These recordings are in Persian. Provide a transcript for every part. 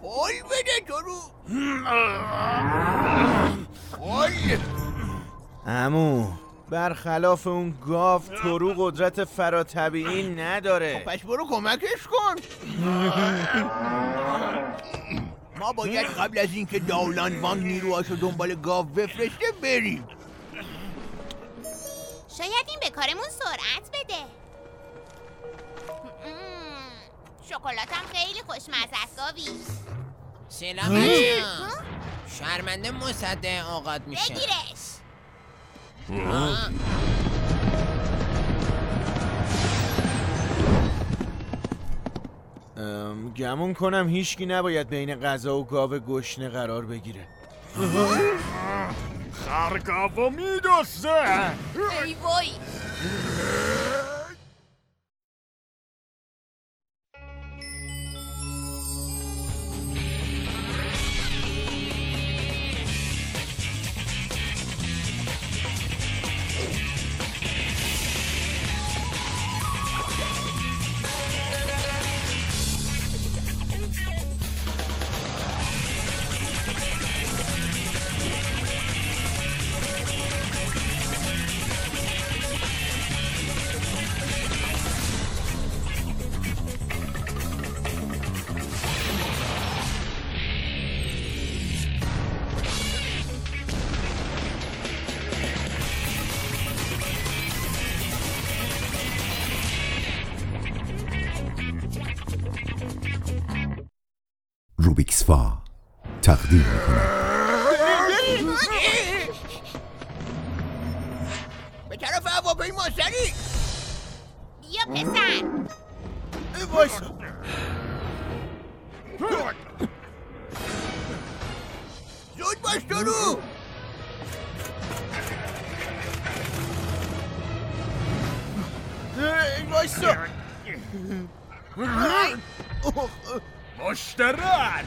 حال بده تو رو. حال. عمو برخلاف اون گاو ترو قدرت فراتبیعی نداره. پس برو کمکش کن. ما باید قبل از اینکه داولاند بانک نیروهاشو دنبال گاو بفرسته بریم. شاید این به کارمون سرعت بده. شکلاتم خیلی خوشمزه است گاوی. سلام بچه‌ها. شرمنده مصدق اوقات میشه. بگیرش. گمون کنم هیچکی نباید بین غذا و گاو گشنه قرار بگیره. خرگاو میدوزه. ای وای. روبیکسفا تقدیم می‌کند به طرف هواپیما سریع. بیا پسر. وایسا. زود باش تو رو. وایسا. مشترک.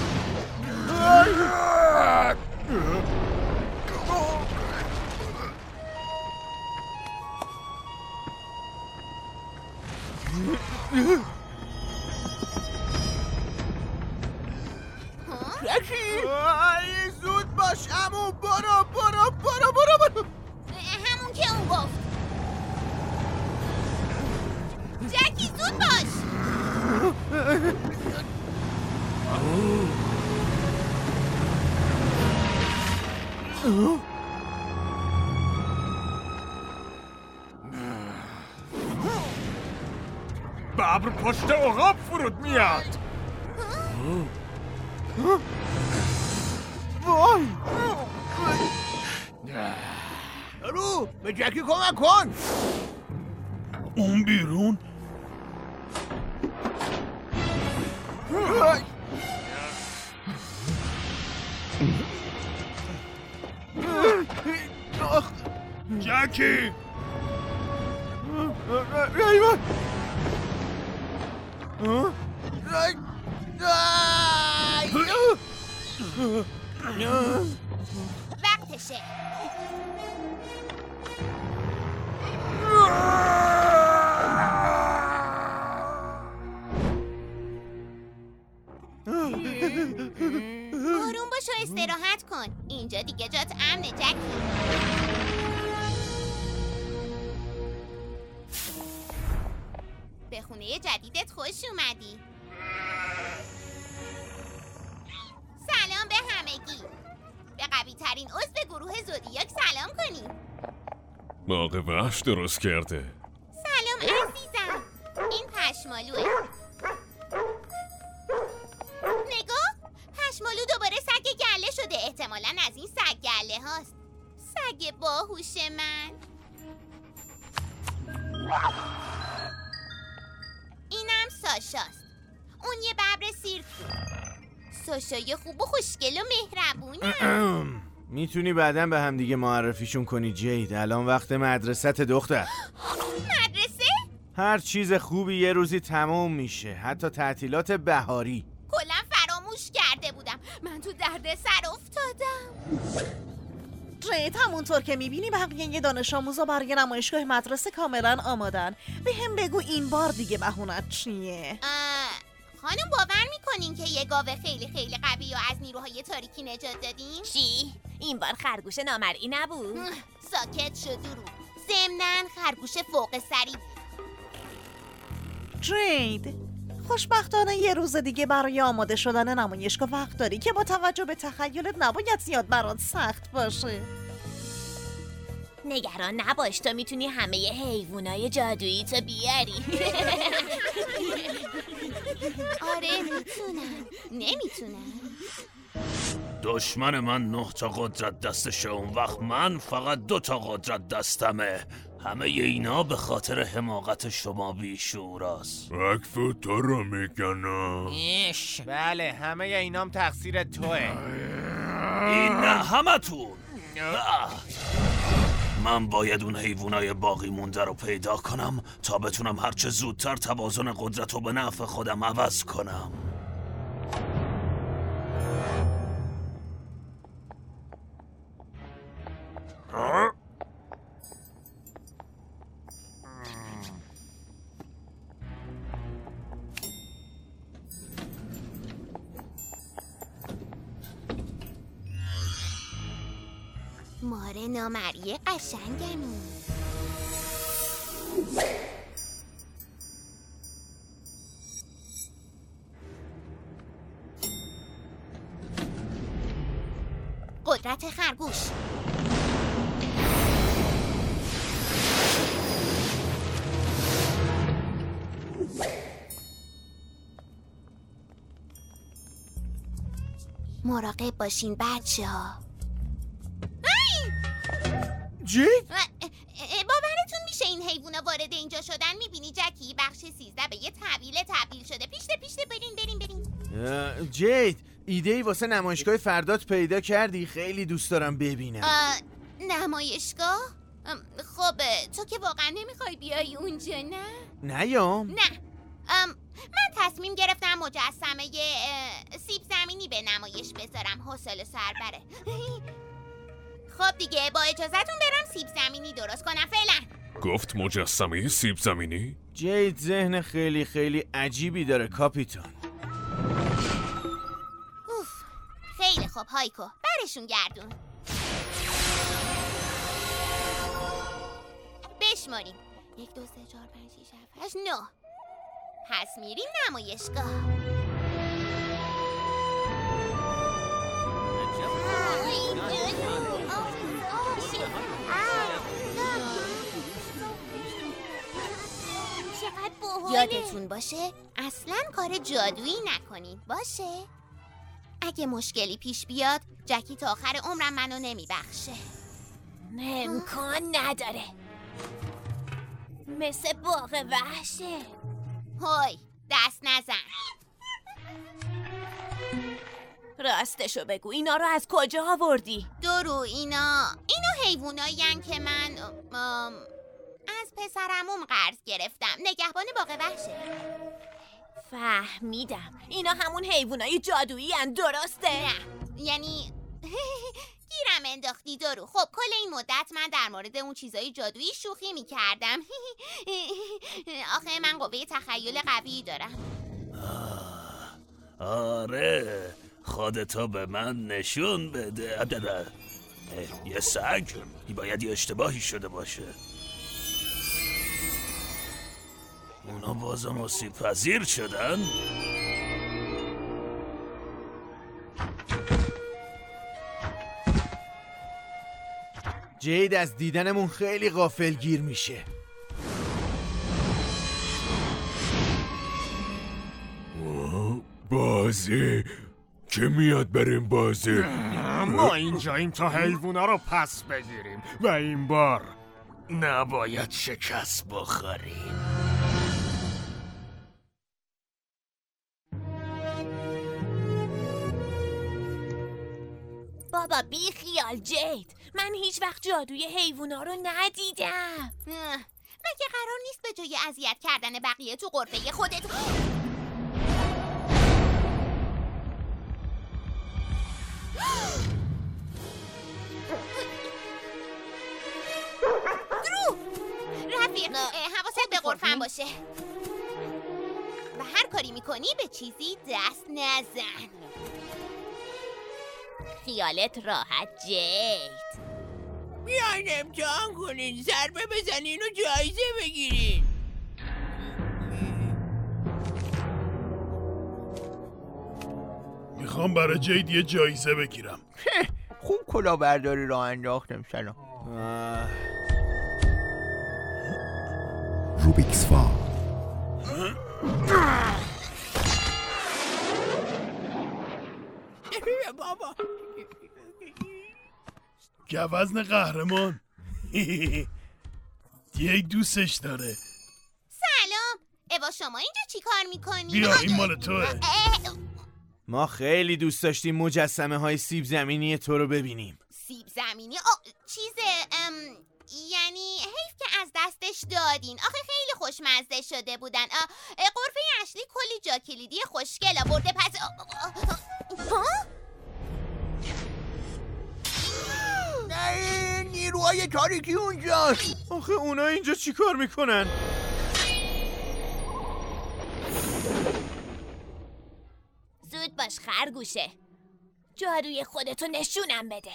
زود باش عمو. برو. همون که اون گفت. جکی زود باش. ببر پشت عقاب فرود میاد. وای. رو به جکی کمک کن. اون بیرون. جکی. وقتشه. آروم باش و استراحت کن. اینجا دیگه جات امنه جکی. به خونه جدیدت خوش اومدی. سلام به همگی. به قوی ترین عضو گروه زودیاک سلام کنیم. باغ وحش درست کرده. سلام عزیزم. این پشمالوه. نگاه، پشمالو دوباره سگ گله شده. احتمالاً از این سگ گله هاست. سگ باهوش من. اینم ساشاست. اون یه ببر سیرک بود. ساشای خوب و خوشگل و مهربونه. میتونی بعداً به هم دیگه معرفیشون کنی جید. الان وقت مدرسه دختر. مدرسه؟ هر چیز خوبی یه روزی تموم میشه، حتی تعطیلات بهاری. کلا فراموش کرده بودم. من تو درد سر افتادم. جید، همونطور که میبینی بقیه دانش آموزا برای نمایشگاه مدرسه کاملا آمادن. به هم بگو این بار دیگه بهونت چیه؟ خانم باور میکنین که یه گاو خیلی خیلی قوی و از نیروهای تاریکی نجات دادیم؟ چی؟ این بار خرگوش نامرئی نبود؟ ساکت شو درو. ضمناً خرگوش فوق سری بود. جید، خوشبختانه یه روز دیگه برای آماده شدن نمایشگاه وقت داری که با توجه به تخیلت نباید زیاد برات سخت باشه. نگران نباش، تو میتونی همه حیوانای جادویی تو بیاری. آره میتونم. نمیتونم. دشمن من 9 تا قدرت دستشه، اون وقت من فقط 2 تا قدرت دستمه. همه اینا به خاطر حماقت شما بیشوراست. وقف تو رو میکنم. ایش. بله، همه اینام تقصیر توه. این نه همتون. من باید اون حیوانای باقی مونده رو پیدا کنم تا بتونم هرچه زودتر توازن قدرت رو به نفع خودم عوض کنم. ماره نامرئی قشنگمون. قدرت خرگوش. مراقب باشین بچه‌ها. جید؟ باورتون میشه این حیوونا وارد اینجا شدن؟ میبینی جکی بخش 13 به یه طویله تبدیل شده. پیشته برین. جید، ایده‌ای واسه نمایشگاه فردات پیدا کردی؟ خیلی دوست دارم ببینم. نمایشگاه؟ خب تو که واقعا نمیخوای بیای اونجا نه؟ نیام؟ نه. من تصمیم گرفتم مجسمه سیب زمینی به نمایش بذارم. حوصله سر بره. خب دیگه با اجازهتون برم سیب زمینی درست کنم فعلا. گفت مجسمه سیب زمینی؟ جید ذهن خیلی خیلی عجیبی داره کاپیتان. اوف. خیلی خوب هایکو، برشون گردون. بشماریم. 1 2 3 4 5 6 7 8 9. پس میریم نمایشگاه. یادتون باشه اصلاً کار جادویی نکنین. باشه؟ اگه مشکلی پیش بیاد جکی تا آخر عمرم منو نمیبخشه. امکان نداره، مثل باغ وحشه. هوی دست نزن. راستشو بگو، اینا رو از کجا آوردی؟ درو اینا حیوانایین که من از پسرموم قرض گرفتم. نگهبان باغ وحشه. فهمیدم، اینا همون حیوانای جادویی هن، درسته؟ نه یعنی گیرم انداختی درو. خب کل این مدت من در مورد اون چیزای جادویی شوخی میکردم. آخه من قوه تخیل قوی دارم. آره خودتو به من نشون بده. یه سگ باید یه اشتباهی شده باشه. اونا بازم آسیب پذیر شدن؟ جید از دیدنمون خیلی غافلگیر میشه. بازی که میاد بریم بازی. ما اینجاییم تا حیوونا رو پس بگیریم و این بار نباید شکست بخوریم. بابا بی خیال جید، من هیچ وقت جادوی حیوونا رو ندیدم. مگه قرار نیست به جای اذیت کردن بقیه تو غرفه خودت درو رفیق حواست به غرفم باشه و هر کاری میکنی به چیزی دست نزن. خیالت راحت جید. بیاین امتحان کنین، ضربه بزنین و جایزه بگیرین. میخوام برای جید یه جایزه بگیرم. خوب کلاهبرداری راه انداختم. سلام. روبیکس فا. بابا گوزن قهرمان. یه دوستش داره. سلام. اوا شما اینجا چی کار میکنی؟ بیا این مال توه. ما خیلی دوست داشتیم مجسمه های سیب زمینی تو رو ببینیم. سیب زمینی؟ یعنی حیف که از دستش دادین. آخه خیلی خوشمزه شده بودن. قرفه اشلی کلی جا کلیدی خوشگل آورده. پس نه، نیروهای تاریکی اونجاست. آخه اونا اینجا چی کار میکنن؟ زود باش خرگوشه، جادوی خودتو نشونم بده.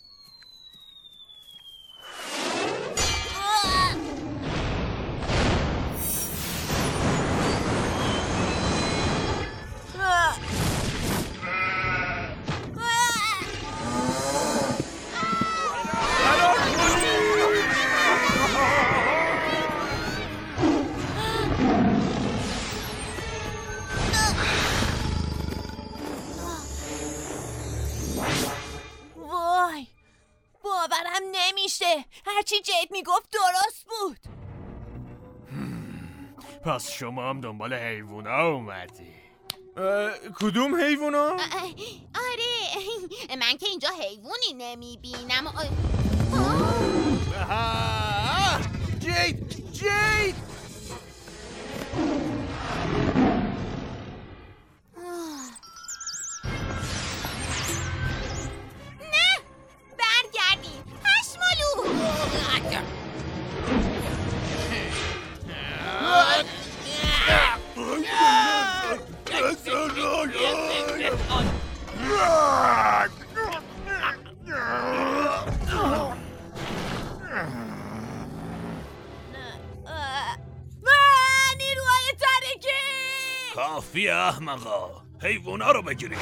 وای، باورم نمیشه. هرچی جید میگفت درست بود. پس شما هم دنبال حیوونا اومدی؟ کدوم حیوونا؟ آره من که اینجا حیوونی نمیبینم. جید نه برگردین پشمالو. نیروهای تاریکی! کافی احمقا، حیوونا رو بگیرید.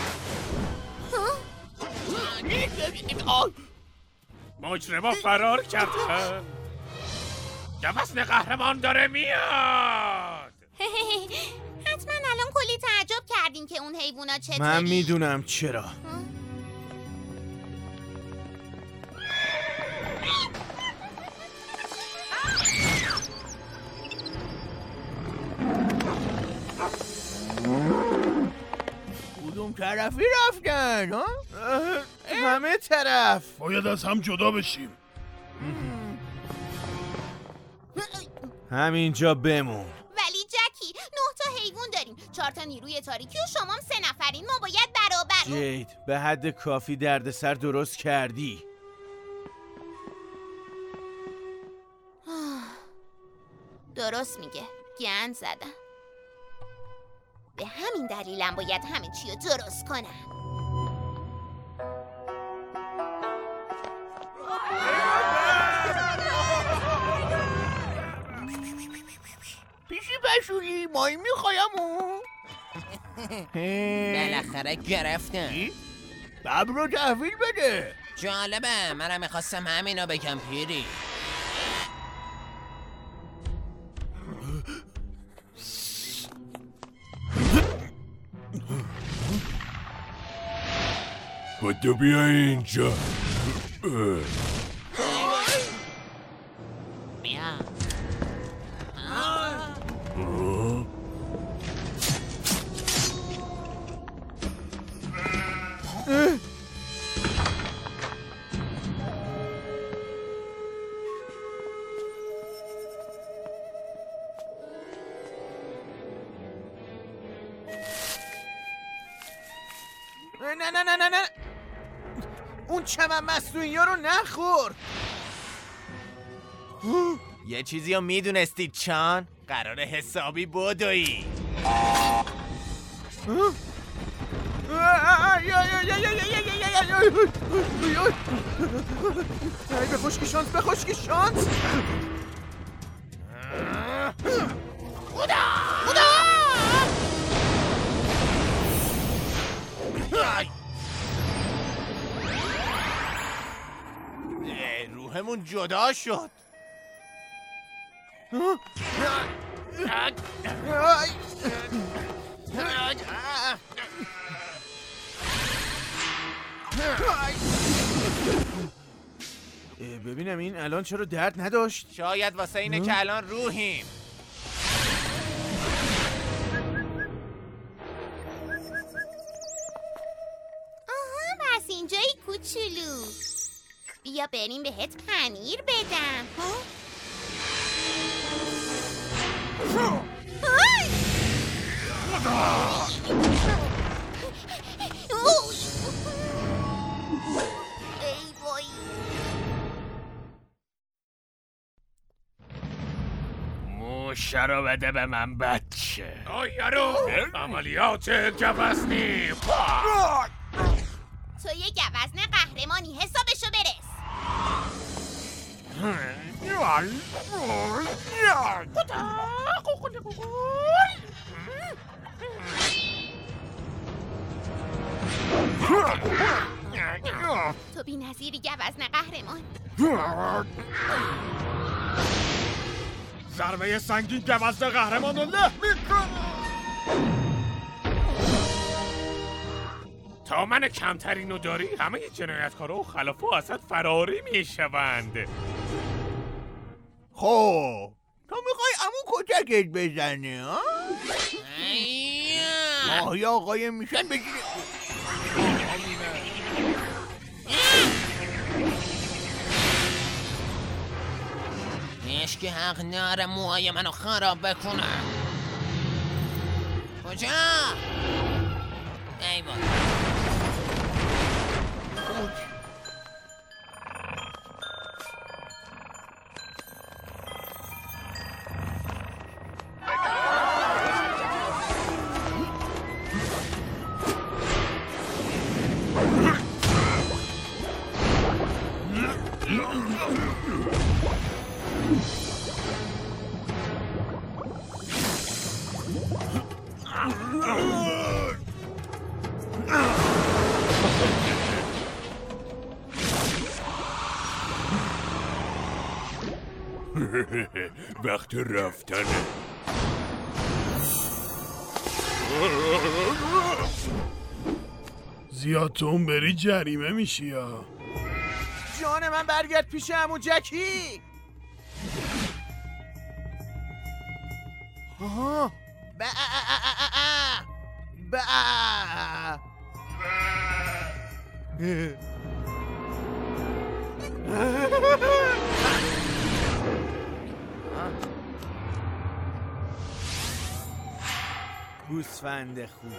مجرما فرار کردن. گوزن قهرمان داره میاد. حتما الان کلی تعجب کردین که اون حیوونا چطوری. من میدونم چرا. کدوم طرفی رفتن ها؟ همه طرف. باید از هم جدا بشیم. همینجا بمون. ولی جکی 9 تا حیوان داریم، 4 تا نیروی تاریکی و شما 3 نفرین. ما باید برابر. جید به حد کافی دردسر درست کردی. درست میگه، گند زدم. به همین دلیلم باید همه چی رو درست کنم. پیشی پشولی مایی میخوایم اون. بالاخره گرفتم. ببر رو تحویل بده. جالبه، منم میخواستم همینو بگم پیری. بودو بیا اینجا. بیا. نه اون چمن مصنوعی ها رو نخور. یه چیزی رو میدونستی چان؟ قراره حسابی بدوی. به خشکی شانس، به خشکی شانس. روحمون جدا شد. ببینم این الان چرا درد نداشت؟ شاید واسه اینه که الان روحیم. آها بس اینجایی کوچولو. بیا بریم بهت پنیر بدم. ای وای. موشه رو بده به من بچه. یارو عملیات گوزنی. تو یه گوزن قهرمانی، حسابشو برس. تو بی نظیری گوزن قهرمان. ضربه سنگین گوزن قهرمان رو له میکنه. تا من کمترینو داری همه جنایتکارا و خلافا ازت فراری میشوند. خب تو میخوای عمو کتکت بزنه ها؟ ماهی آقای میشن بگیره. هیچ که حق نره موهای منو خراب بکنه. کجا؟ ای بابا. وقت رفتنه. زیاد تو اون بری جریمه میشی یا جان من برگرد پیش عمو جکی. آها گوسفند خوب.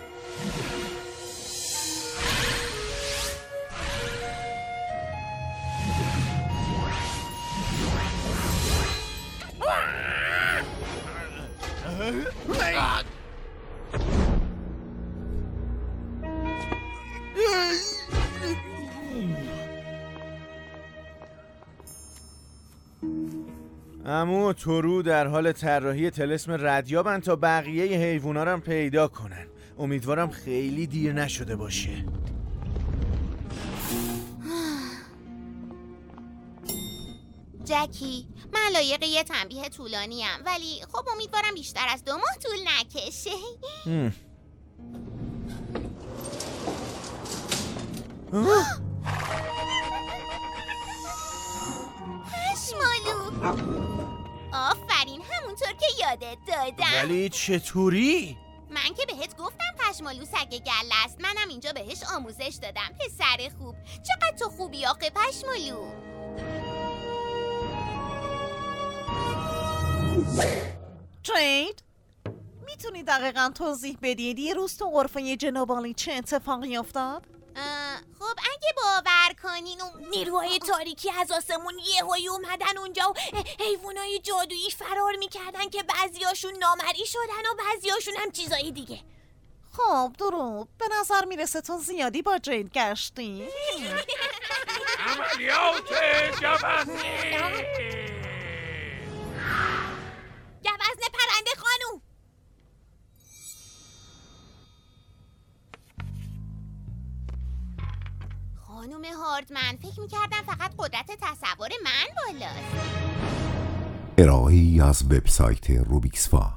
عمو تورو در حال طراحی طلسم ردیابن تا بقیه حیوونا رو پیدا کنن. امیدوارم خیلی دیر نشده باشه. جکی، من لایق یه تنبیه طولانیم، ولی خب امیدوارم بیشتر از 2 ماه طول نکشه. پشمالو، آفرین، همونطور که یادت دادم. ولی چطوری؟ من که بهت گفتم پشمالو سگ گله است. منم اینجا بهش آموزش دادم. پسر خوب، چقدر تو خوبی آخه پشمالو. ترید، میتونی دقیقا توضیح بدید یه روز تو غرفه جناب عالی چه اتفاقی افتاد؟ خب اگه باور کنین نیروهای تاریکی از آسمون یهویی اومدن اونجا و حیوانای جادویی فرار میکردن که بعضیاشون نامری شدن و بعضیاشون هم چیزای دیگه. خب درود، به نظر میرسه تو زیادی با جید گشتی. عملیات گوزنی. گوزن پرنده خانوم. خانم هاردمن، فکر میکردم فقط قدرت تصور من بالاست. ارائه‌ای از وبسایت روبیکسفا.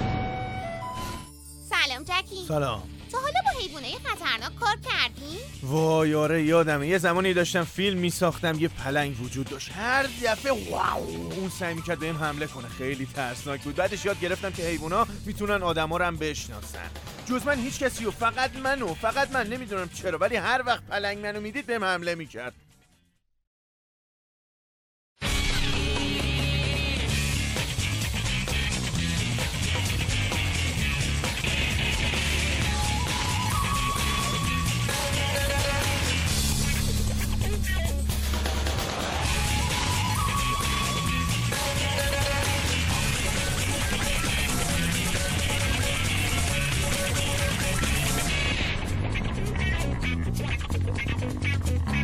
سلام جکی. سلام. تو حالا با حیوانای خطرناک کار کردی؟ وای آره یادمه، یه زمانی داشتم فیلم میساختم، یه پلنگ وجود داشت، هر دفعه واو اون سعی میکرد بهم حمله کنه، خیلی ترسناک بود. بعدش یاد گرفتم که حیونا میتونن آدما رو هم بشناسن، جز من هیچ کسی و فقط من نمیدونم چرا، ولی هر وقت پلنگ منو میدید بهم حمله میکرد.